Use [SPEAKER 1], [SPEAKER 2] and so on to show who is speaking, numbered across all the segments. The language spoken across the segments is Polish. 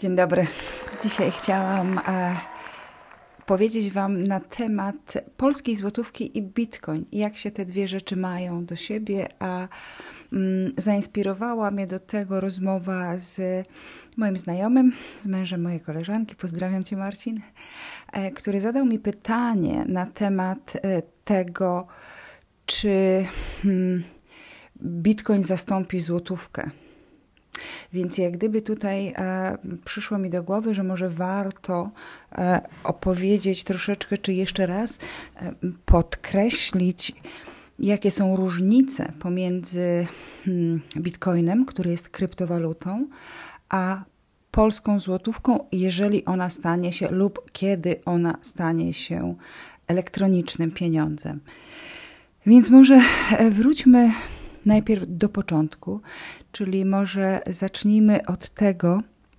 [SPEAKER 1] Dzień dobry. Dzisiaj chciałam powiedzieć Wam na temat polskiej złotówki i bitcoin. Jak się te dwie rzeczy mają do siebie, a zainspirowała mnie do tego rozmowa z moim znajomym, z mężem mojej koleżanki, pozdrawiam Cię Marcin, który zadał mi pytanie na temat tego, czy bitcoin zastąpi złotówkę. Więc jak gdyby tutaj przyszło mi do głowy, że może warto opowiedzieć troszeczkę, czy jeszcze raz podkreślić, jakie są różnice pomiędzy bitcoinem, który jest kryptowalutą, a polską złotówką, jeżeli ona stanie się lub kiedy ona stanie się elektronicznym pieniądzem. Więc może wróćmy najpierw do początku, czyli może zacznijmy od tego,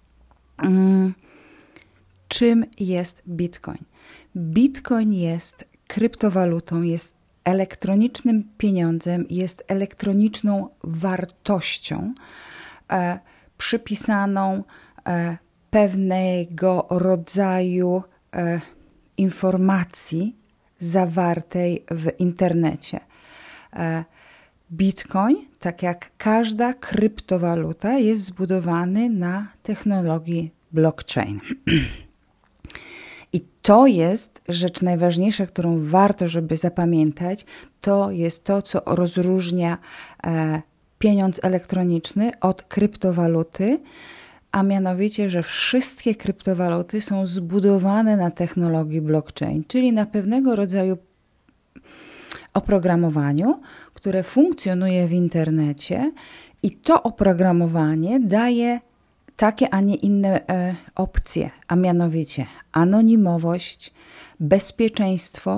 [SPEAKER 1] czym jest bitcoin. Bitcoin jest kryptowalutą, jest elektronicznym pieniądzem, jest elektroniczną wartością przypisaną pewnego rodzaju informacji zawartej w internecie. Bitcoin, tak jak każda kryptowaluta, jest zbudowany na technologii blockchain. I to jest rzecz najważniejsza, którą warto, żeby zapamiętać. To jest to, co rozróżnia pieniądz elektroniczny od kryptowaluty, a mianowicie, że wszystkie kryptowaluty są zbudowane na technologii blockchain, czyli na pewnego rodzaju oprogramowaniu, które funkcjonuje w internecie i to oprogramowanie daje takie, a nie inne opcje, a mianowicie anonimowość, bezpieczeństwo,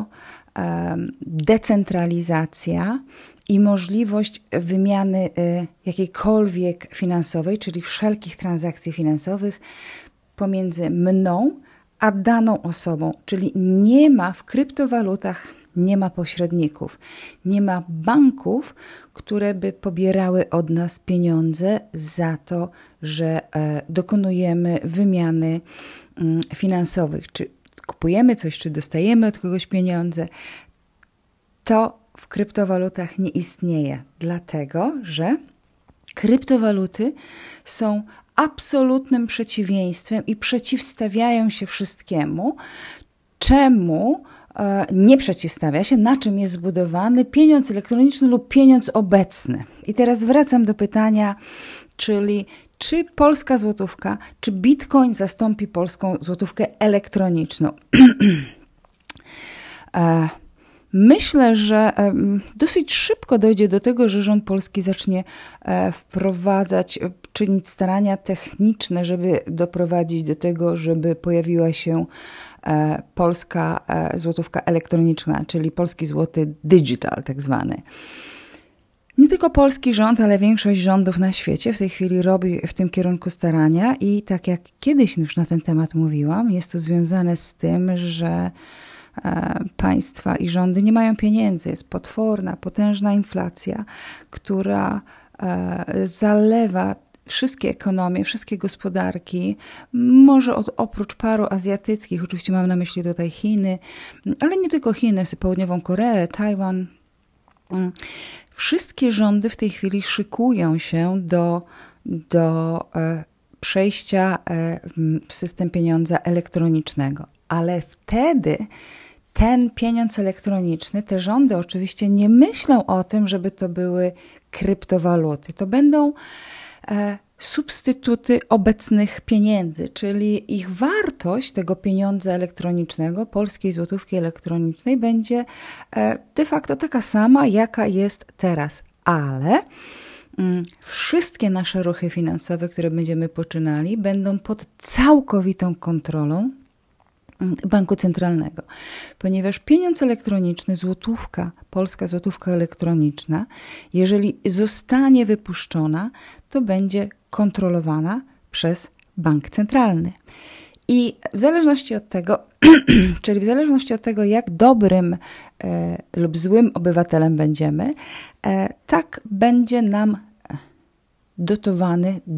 [SPEAKER 1] decentralizacja i możliwość wymiany jakiejkolwiek finansowej, czyli wszelkich transakcji finansowych pomiędzy mną a daną osobą, czyli nie ma w kryptowalutach, nie ma pośredników, nie ma banków, które by pobierały od nas pieniądze za to, że dokonujemy wymiany finansowych. Czy kupujemy coś, czy dostajemy od kogoś pieniądze. To w kryptowalutach nie istnieje, dlatego że kryptowaluty są absolutnym przeciwieństwem i przeciwstawiają się wszystkiemu, czemu nie przeciwstawia się, na czym jest zbudowany pieniądz elektroniczny lub pieniądz obecny. I teraz wracam do pytania, czyli czy polska złotówka, czy bitcoin zastąpi polską złotówkę elektroniczną? Myślę, że dosyć szybko dojdzie do tego, że rząd polski zacznie wprowadzać, czynić starania techniczne, żeby doprowadzić do tego, żeby pojawiła się polska złotówka elektroniczna, czyli polski złoty digital tak zwany. Nie tylko polski rząd, ale większość rządów na świecie w tej chwili robi w tym kierunku starania i tak jak kiedyś już na ten temat mówiłam, jest to związane z tym, że państwa i rządy nie mają pieniędzy. Jest potworna, potężna inflacja, która zalewa wszystkie ekonomie, wszystkie gospodarki, może oprócz paru azjatyckich, oczywiście mam na myśli tutaj Chiny, ale nie tylko Chiny, Południową Koreę, Tajwan. Wszystkie rządy w tej chwili szykują się do przejścia w system pieniądza elektronicznego, ale wtedy ten pieniądz elektroniczny, te rządy oczywiście nie myślą o tym, żeby to były kryptowaluty. To będą substytuty obecnych pieniędzy, czyli ich wartość tego pieniądza elektronicznego, polskiej złotówki elektronicznej będzie de facto taka sama, jaka jest teraz. Ale wszystkie nasze ruchy finansowe, które będziemy poczynali, będą pod całkowitą kontrolą banku centralnego, ponieważ pieniądz elektroniczny, złotówka, polska złotówka elektroniczna, jeżeli zostanie wypuszczona, to będzie kontrolowana przez bank centralny. I w zależności od tego, czyli w zależności od tego, jak dobrym lub złym obywatelem będziemy, tak będzie nam dotowany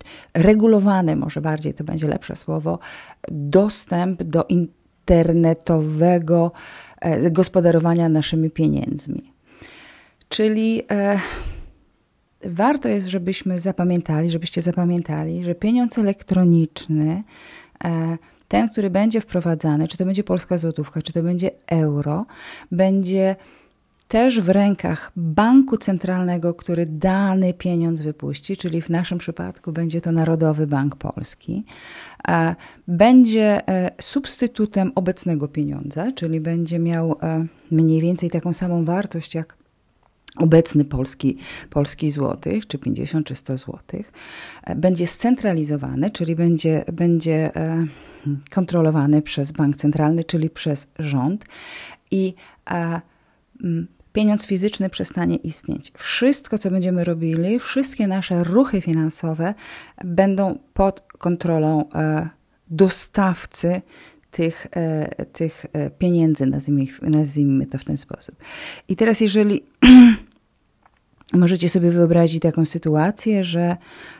[SPEAKER 1] regulowany, może bardziej to będzie lepsze słowo, dostęp do internetowego gospodarowania naszymi pieniędzmi. Czyli warto jest, żebyście zapamiętali, że pieniądz elektroniczny, ten, który będzie wprowadzany, czy to będzie polska złotówka, czy to będzie euro, będzie też w rękach banku centralnego, który dany pieniądz wypuści, czyli w naszym przypadku będzie to Narodowy Bank Polski. Będzie substytutem obecnego pieniądza, czyli będzie miał mniej więcej taką samą wartość jak obecny polski złotych, czy 50, czy 100 złotych. Będzie scentralizowany, czyli będzie kontrolowany przez bank centralny, czyli przez rząd i pieniądz fizyczny przestanie istnieć. Wszystko, co będziemy robili, wszystkie nasze ruchy finansowe będą pod kontrolą dostawcy tych pieniędzy, nazwijmy to w ten sposób. I teraz jeżeli możecie sobie wyobrazić taką sytuację, że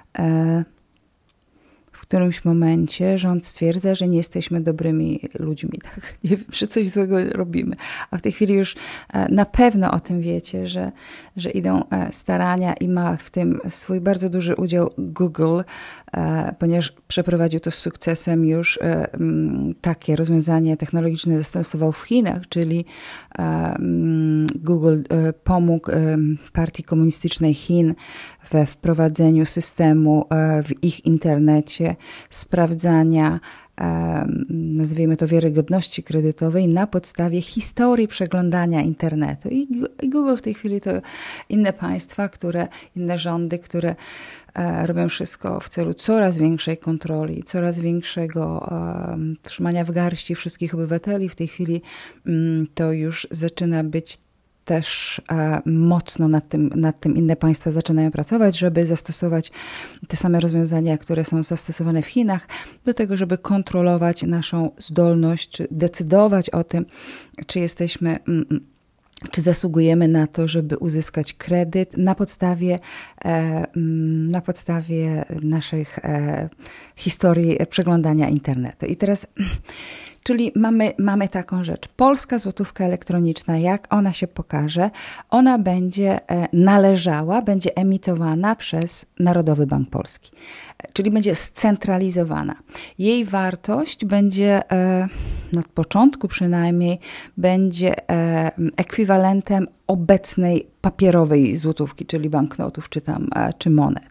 [SPEAKER 1] w którymś momencie rząd stwierdza, że nie jesteśmy dobrymi ludźmi, tak? Nie wiem, że coś złego robimy. A w tej chwili już na pewno o tym wiecie, że idą starania i ma w tym swój bardzo duży udział Google, ponieważ przeprowadził to z sukcesem już takie rozwiązanie technologiczne zastosował w Chinach, czyli Google pomógł Partii Komunistycznej Chin we wprowadzeniu systemu w ich internecie, sprawdzania, nazwijmy to, wiarygodności kredytowej na podstawie historii przeglądania internetu. I Google w tej chwili to inne państwa, inne rządy, które robią wszystko w celu coraz większej kontroli, coraz większego trzymania w garści wszystkich obywateli. W tej chwili to już zaczyna być też mocno nad tym inne państwa zaczynają pracować, żeby zastosować te same rozwiązania, które są zastosowane w Chinach, do tego, żeby kontrolować naszą zdolność, czy decydować o tym, czy zasługujemy na to, żeby uzyskać kredyt na podstawie naszych historii przeglądania internetu. I teraz, czyli mamy taką rzecz. Polska złotówka elektroniczna, jak ona się pokaże, ona będzie będzie emitowana przez Narodowy Bank Polski. Czyli będzie scentralizowana. Jej wartość będzie, na początku przynajmniej, będzie ekwiwalentem obecnej papierowej złotówki, czyli banknotów, czy monet.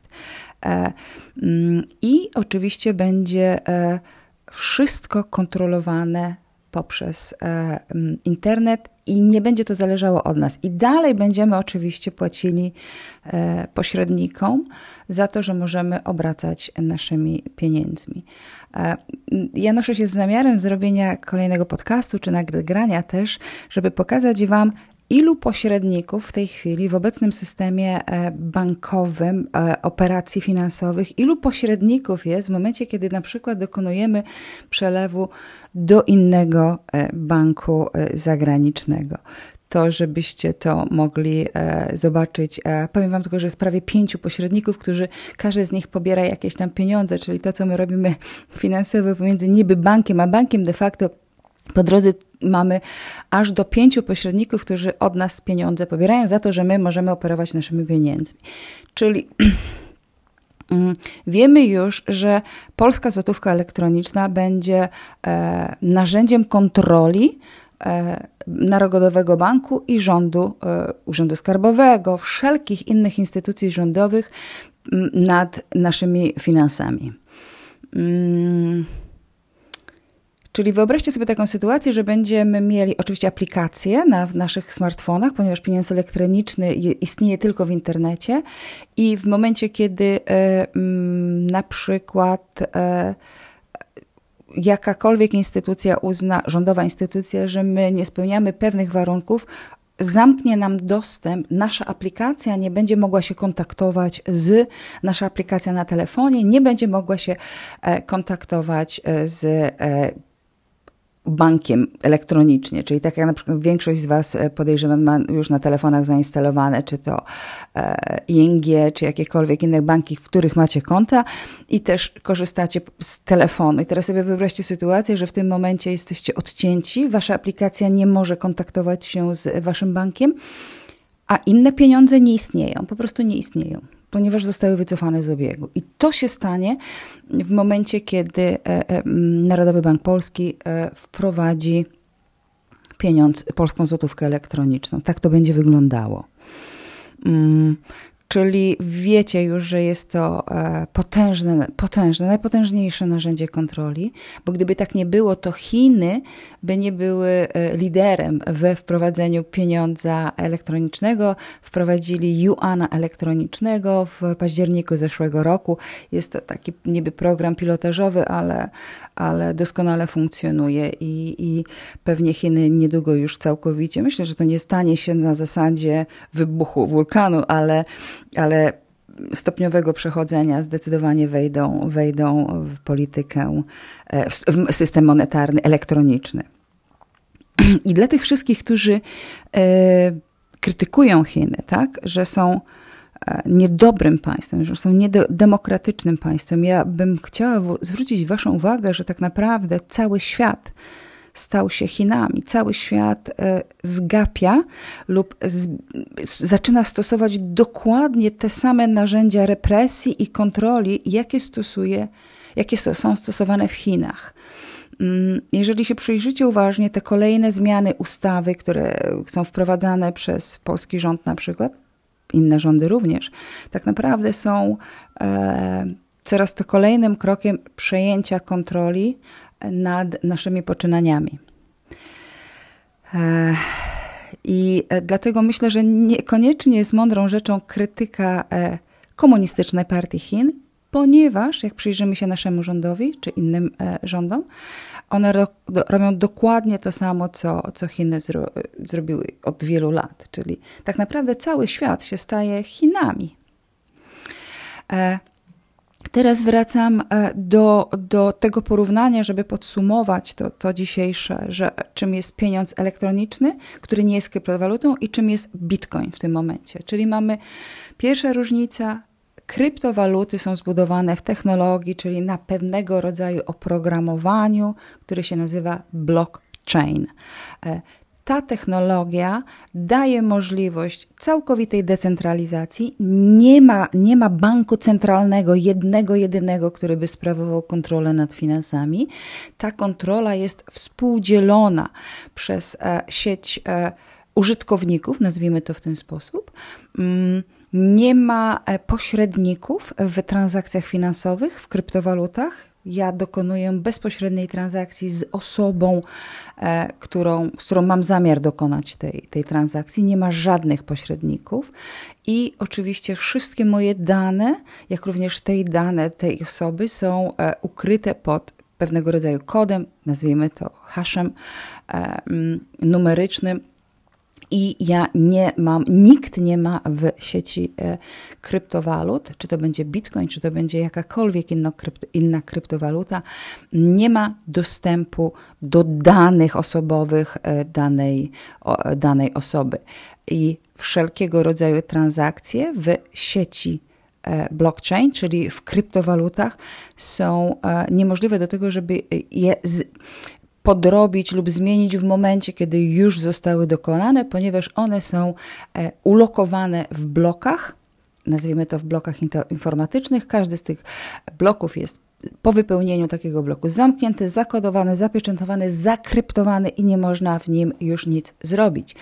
[SPEAKER 1] I oczywiście będzie wszystko kontrolowane poprzez internet i nie będzie to zależało od nas. I dalej będziemy oczywiście płacili pośrednikom za to, że możemy obracać naszymi pieniędzmi. Ja noszę się z zamiarem zrobienia kolejnego podcastu, czy nagrania też, żeby pokazać Wam, ilu pośredników w tej chwili w obecnym systemie bankowym operacji finansowych, ilu pośredników jest w momencie, kiedy na przykład dokonujemy przelewu do innego banku zagranicznego. To, żebyście to mogli zobaczyć. Powiem Wam tylko, że jest prawie 5 pośredników, każdy z nich pobiera jakieś tam pieniądze, czyli to, co my robimy finansowo pomiędzy niby bankiem a bankiem, de facto po drodze mamy aż do 5 pośredników, którzy od nas pieniądze pobierają za to, że my możemy operować naszymi pieniędzmi. Czyli wiemy już, że polska złotówka elektroniczna będzie narzędziem kontroli Narodowego Banku i rządu, Urzędu Skarbowego, wszelkich innych instytucji rządowych nad naszymi finansami. Czyli wyobraźcie sobie taką sytuację, że będziemy mieli oczywiście aplikacje w naszych smartfonach, ponieważ pieniądz elektroniczny istnieje tylko w internecie i w momencie, kiedy na przykład jakakolwiek instytucja rządowa instytucja, że my nie spełniamy pewnych warunków, zamknie nam dostęp, nasza aplikacja nie będzie mogła się kontaktować nasza aplikacja na telefonie nie będzie mogła się kontaktować z bankiem elektronicznie, czyli tak jak na przykład większość z Was, podejrzewam, ma już na telefonach zainstalowane, czy to ING, czy jakiekolwiek inne banki, w których macie konta i też korzystacie z telefonu. I teraz sobie wyobraźcie sytuację, że w tym momencie jesteście odcięci, Wasza aplikacja nie może kontaktować się z Waszym bankiem, a inne pieniądze nie istnieją, po prostu nie istnieją, ponieważ zostały wycofane z obiegu. I to się stanie w momencie, kiedy Narodowy Bank Polski wprowadzi polską złotówkę elektroniczną. Tak to będzie wyglądało. Czyli wiecie już, że jest to potężne, najpotężniejsze narzędzie kontroli, bo gdyby tak nie było, to Chiny by nie były liderem we wprowadzeniu pieniądza elektronicznego. Wprowadzili juana elektronicznego w październiku zeszłego roku. Jest to taki niby program pilotażowy, ale doskonale funkcjonuje i pewnie Chiny niedługo już całkowicie, myślę, że to nie stanie się na zasadzie wybuchu wulkanu, ale stopniowego przechodzenia zdecydowanie wejdą w politykę, w system monetarny, elektroniczny. I dla tych wszystkich, którzy krytykują Chiny, tak, że są niedobrym państwem, że są niedemokratycznym państwem, ja bym chciała zwrócić Waszą uwagę, że tak naprawdę cały świat stał się Chinami. Cały świat zgapia lub zaczyna stosować dokładnie te same narzędzia represji i kontroli, jakie są stosowane w Chinach. Jeżeli się przyjrzycie uważnie, te kolejne zmiany ustawy, które są wprowadzane przez polski rząd na przykład, inne rządy również, tak naprawdę są coraz to kolejnym krokiem przejęcia kontroli nad naszymi poczynaniami. I dlatego myślę, że niekoniecznie jest mądrą rzeczą krytyka komunistycznej partii Chin, ponieważ jak przyjrzymy się naszemu rządowi czy innym rządom, one robią dokładnie to samo, co Chiny zrobiły od wielu lat. Czyli tak naprawdę cały świat się staje Chinami. Teraz wracam do tego porównania, żeby podsumować to dzisiejsze, że czym jest pieniądz elektroniczny, który nie jest kryptowalutą i czym jest Bitcoin w tym momencie. Czyli mamy pierwsza różnica, kryptowaluty są zbudowane w technologii, czyli na pewnego rodzaju oprogramowaniu, które się nazywa blockchain. Ta technologia daje możliwość całkowitej decentralizacji. Nie ma banku centralnego, jedynego, który by sprawował kontrolę nad finansami. Ta kontrola jest współdzielona przez sieć użytkowników, nazwijmy to w ten sposób. Nie ma pośredników w transakcjach finansowych, w kryptowalutach. Ja dokonuję bezpośredniej transakcji z osobą, z którą mam zamiar dokonać tej transakcji. Nie ma żadnych pośredników i oczywiście wszystkie moje dane, jak również dane tej osoby są ukryte pod pewnego rodzaju kodem, nazwijmy to haszem numerycznym. I nikt nie ma w sieci kryptowalut, czy to będzie Bitcoin, czy to będzie jakakolwiek inna kryptowaluta, nie ma dostępu do danych osobowych danej osoby. I wszelkiego rodzaju transakcje w sieci blockchain, czyli w kryptowalutach, są niemożliwe do tego, żeby je podrobić lub zmienić w momencie, kiedy już zostały dokonane, ponieważ one są ulokowane w blokach, nazwijmy to w blokach informatycznych. Każdy z tych bloków jest po wypełnieniu takiego bloku zamknięty, zakodowany, zapieczętowany, zakryptowany i nie można w nim już nic zrobić.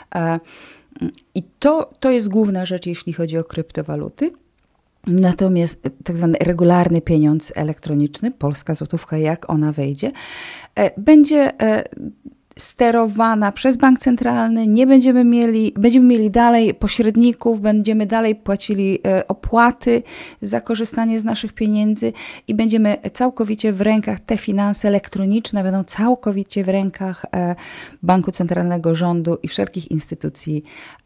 [SPEAKER 1] I to jest główna rzecz, jeśli chodzi o kryptowaluty. Natomiast tak zwany regularny pieniądz elektroniczny, polska złotówka, jak ona wejdzie, będzie sterowana przez bank centralny, będziemy mieli dalej pośredników, będziemy dalej płacili opłaty za korzystanie z naszych pieniędzy i będziemy całkowicie w rękach, te finanse elektroniczne będą całkowicie w rękach banku centralnego, rządu i wszelkich instytucji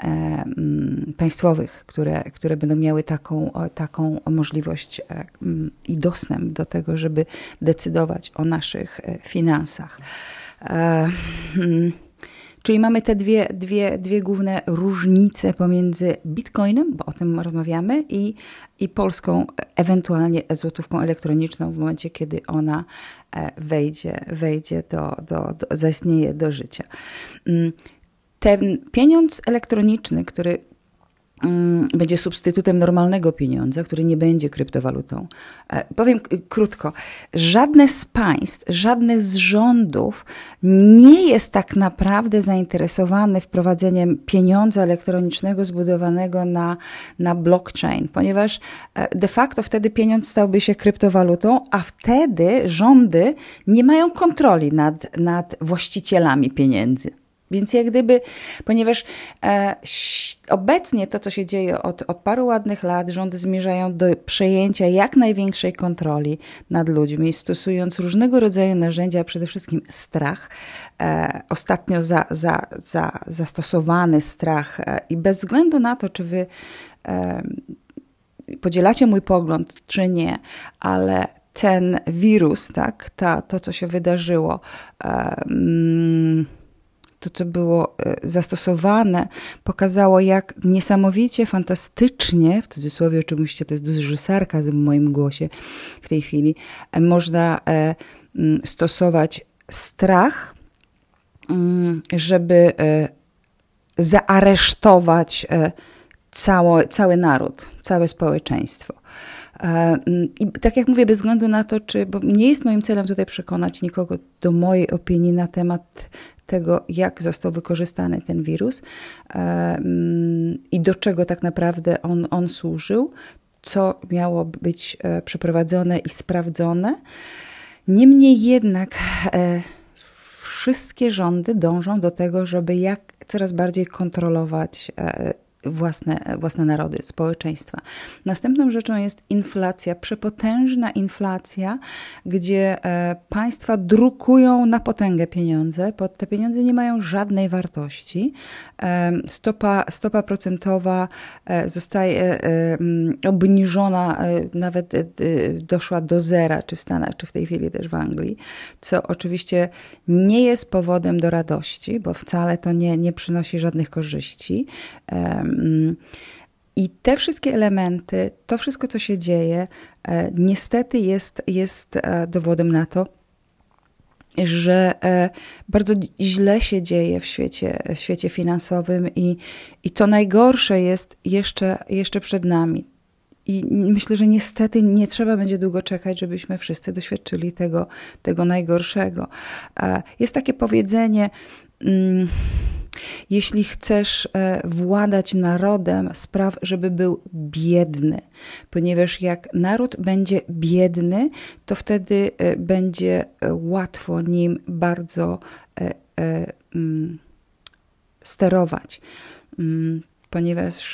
[SPEAKER 1] państwowych, które będą miały taką możliwość i dostęp do tego, żeby decydować o naszych finansach. Czyli mamy te dwie główne różnice pomiędzy bitcoinem, bo o tym rozmawiamy, i polską, ewentualnie złotówką elektroniczną w momencie, kiedy ona wejdzie zaistnieje do życia. Ten pieniądz elektroniczny, który będzie substytutem normalnego pieniądza, który nie będzie kryptowalutą. Powiem krótko, żadne z państw, żadne z rządów nie jest tak naprawdę zainteresowane wprowadzeniem pieniądza elektronicznego zbudowanego na blockchain, ponieważ de facto wtedy pieniądz stałby się kryptowalutą, a wtedy rządy nie mają kontroli nad właścicielami pieniędzy. Więc jak gdyby, ponieważ obecnie to, co się dzieje od paru ładnych lat, rządy zmierzają do przejęcia jak największej kontroli nad ludźmi, stosując różnego rodzaju narzędzia, przede wszystkim strach. Ostatnio zastosowany strach i bez względu na to, czy wy podzielacie mój pogląd, czy nie, ale ten wirus, tak, to co się wydarzyło, to, co było zastosowane, pokazało, jak niesamowicie, fantastycznie, w cudzysłowie oczywiście to jest duży sarkazm w moim głosie w tej chwili, można stosować strach, żeby zaaresztować cały naród, całe społeczeństwo. I tak jak mówię, bez względu na to, bo nie jest moim celem tutaj przekonać nikogo do mojej opinii na temat tego, jak został wykorzystany ten wirus i do czego tak naprawdę on służył, co miało być przeprowadzone i sprawdzone. Niemniej jednak wszystkie rządy dążą do tego, żeby coraz bardziej kontrolować własne narody, społeczeństwa. Następną rzeczą jest inflacja, przepotężna inflacja, gdzie państwa drukują na potęgę pieniądze. Te pieniądze nie mają żadnej wartości. Stopa procentowa zostaje obniżona, nawet doszła do zera, czy w Stanach, czy w tej chwili też w Anglii, co oczywiście nie jest powodem do radości, bo wcale to nie przynosi żadnych korzyści. I te wszystkie elementy, to wszystko, co się dzieje, niestety jest dowodem na to, że bardzo źle się dzieje w świecie finansowym i to najgorsze jest jeszcze przed nami. I myślę, że niestety nie trzeba będzie długo czekać, żebyśmy wszyscy doświadczyli tego najgorszego. Jest takie powiedzenie, jeśli chcesz władać narodem, spraw, żeby był biedny. Ponieważ jak naród będzie biedny, to wtedy będzie łatwo nim bardzo sterować. Ponieważ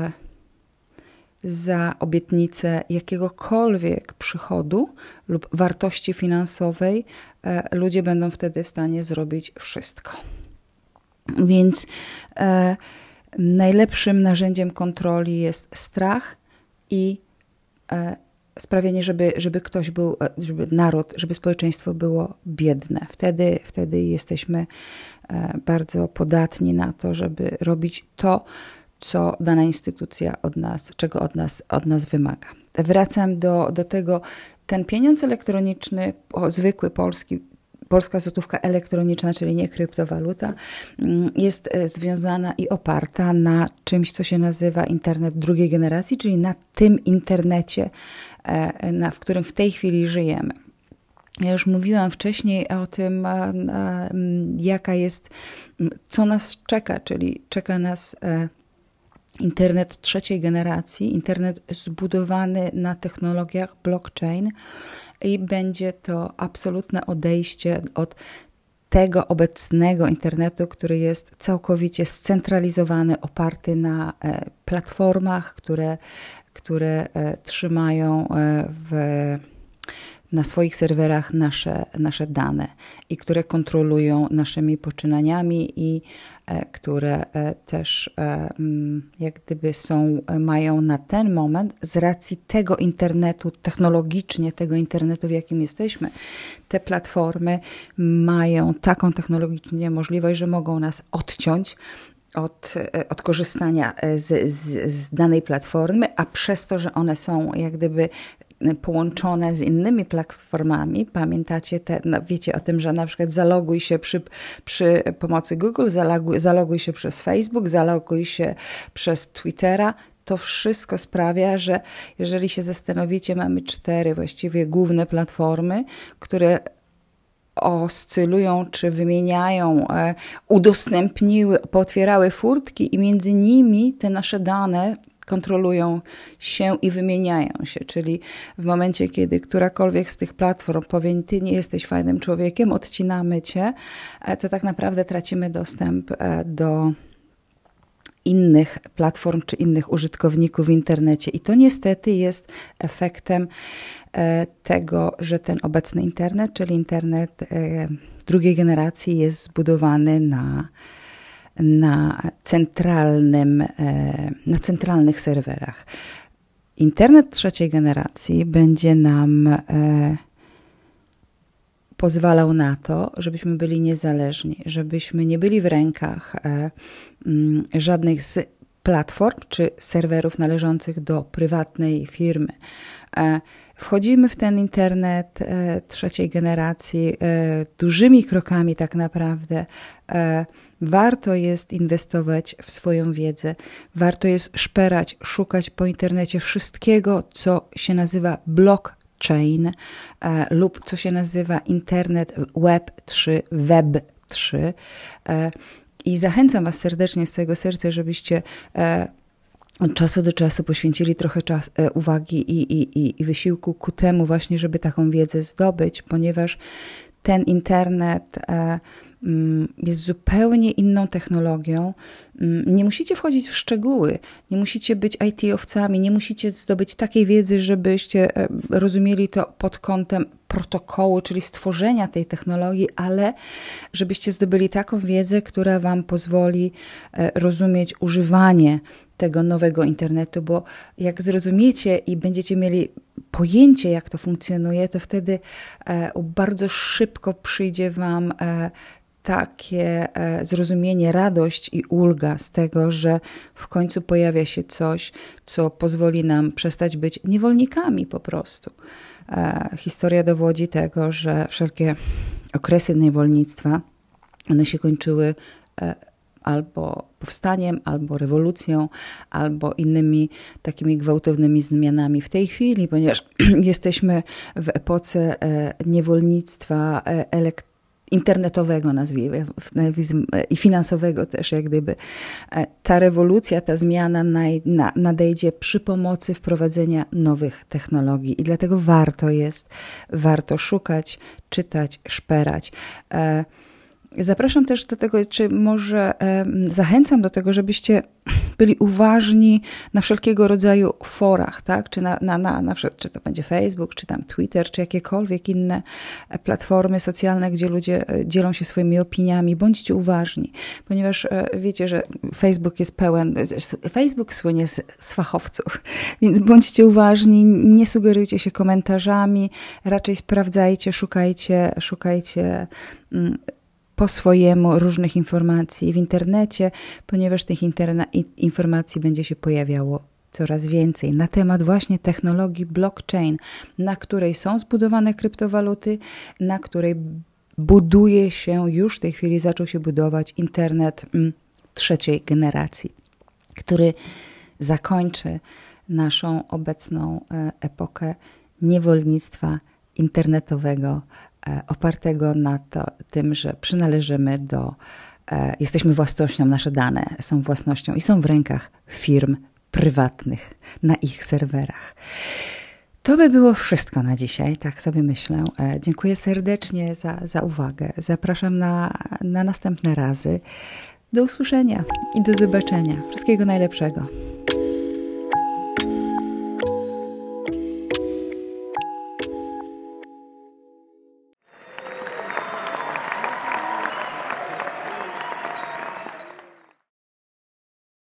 [SPEAKER 1] za obietnicę jakiegokolwiek przychodu lub wartości finansowej ludzie będą wtedy w stanie zrobić wszystko. Więc najlepszym narzędziem kontroli jest strach i sprawienie, żeby ktoś był, żeby naród, żeby społeczeństwo było biedne. Wtedy jesteśmy bardzo podatni na to, żeby robić to, co dana instytucja czego od nas wymaga. Wracam do tego, ten pieniądz elektroniczny, zwykły polska złotówka elektroniczna, czyli nie kryptowaluta, jest związana i oparta na czymś, co się nazywa internet drugiej generacji, czyli na tym internecie, w którym w tej chwili żyjemy. Ja już mówiłam wcześniej o tym, co nas czeka, czyli czeka nas internet trzeciej generacji, internet zbudowany na technologiach blockchain i będzie to absolutne odejście od tego obecnego internetu, który jest całkowicie scentralizowany, oparty na platformach, które trzymają na swoich serwerach nasze dane i które kontrolują naszymi poczynaniami i które też jak gdyby mają na ten moment z racji tego internetu, technologicznie tego internetu, w jakim jesteśmy, te platformy mają taką technologicznie możliwość, że mogą nas odciąć od korzystania z danej platformy, a przez to, że one są jak gdyby połączone z innymi platformami. Pamiętacie, wiecie o tym, że na przykład zaloguj się przy pomocy Google, zaloguj się przez Facebook, zaloguj się przez Twittera. To wszystko sprawia, że jeżeli się zastanowicie, mamy 4 właściwie główne platformy, które oscylują, czy wymieniają, udostępniły, pootwierały furtki i między nimi te nasze dane kontrolują się i wymieniają się, czyli w momencie, kiedy którakolwiek z tych platform powie, ty nie jesteś fajnym człowiekiem, odcinamy cię, to tak naprawdę tracimy dostęp do innych platform czy innych użytkowników w internecie. I to niestety jest efektem tego, że ten obecny internet, czyli internet drugiej generacji jest zbudowany na centralnych serwerach. Internet trzeciej generacji będzie nam pozwalał na to, żebyśmy byli niezależni, żebyśmy nie byli w rękach żadnych z platform czy serwerów należących do prywatnej firmy. Wchodzimy w ten internet trzeciej generacji dużymi krokami tak naprawdę. Warto jest inwestować w swoją wiedzę, warto jest szperać, szukać po internecie wszystkiego, co się nazywa blockchain lub co się nazywa internet Web 3, Web 3. I zachęcam Was serdecznie z całego serca, żebyście od czasu do czasu poświęcili trochę uwagi i wysiłku ku temu właśnie, żeby taką wiedzę zdobyć, ponieważ ten internet jest zupełnie inną technologią. Nie musicie wchodzić w szczegóły, nie musicie być IT-owcami, nie musicie zdobyć takiej wiedzy, żebyście rozumieli to pod kątem protokołu, czyli stworzenia tej technologii, ale żebyście zdobyli taką wiedzę, która Wam pozwoli rozumieć używanie tego nowego internetu, bo jak zrozumiecie i będziecie mieli pojęcie, jak to funkcjonuje, to wtedy bardzo szybko przyjdzie Wam takie zrozumienie, radość i ulga z tego, że w końcu pojawia się coś, co pozwoli nam przestać być niewolnikami po prostu. Historia dowodzi tego, że wszelkie okresy niewolnictwa, one się kończyły albo powstaniem, albo rewolucją, albo innymi takimi gwałtownymi zmianami. W tej chwili, ponieważ jesteśmy w epoce niewolnictwa internetowego, nazwijmy, i finansowego też, jak gdyby. Ta rewolucja, ta zmiana nadejdzie przy pomocy wprowadzenia nowych technologii i dlatego warto szukać, czytać, szperać. Zapraszam też do tego, czy może zachęcam do tego, żebyście byli uważni na wszelkiego rodzaju forach, tak? Czy czy to będzie Facebook, czy tam Twitter, czy jakiekolwiek inne platformy socjalne, gdzie ludzie dzielą się swoimi opiniami. Bądźcie uważni, ponieważ wiecie, że Facebook słynie z fachowców, więc bądźcie uważni, nie sugerujcie się komentarzami, raczej sprawdzajcie, szukajcie po swojemu różnych informacji w internecie, ponieważ tych informacji będzie się pojawiało coraz więcej na temat właśnie technologii blockchain, na której są zbudowane kryptowaluty, na której buduje się, już w tej chwili zaczął się budować internet trzeciej generacji, który zakończy naszą obecną epokę niewolnictwa internetowego, opartego na tym, że przynależymy jesteśmy własnością, nasze dane są własnością i są w rękach firm prywatnych na ich serwerach. To by było wszystko na dzisiaj, tak sobie myślę. Dziękuję serdecznie za uwagę. Zapraszam na następne razy. Do usłyszenia i do zobaczenia. Wszystkiego najlepszego.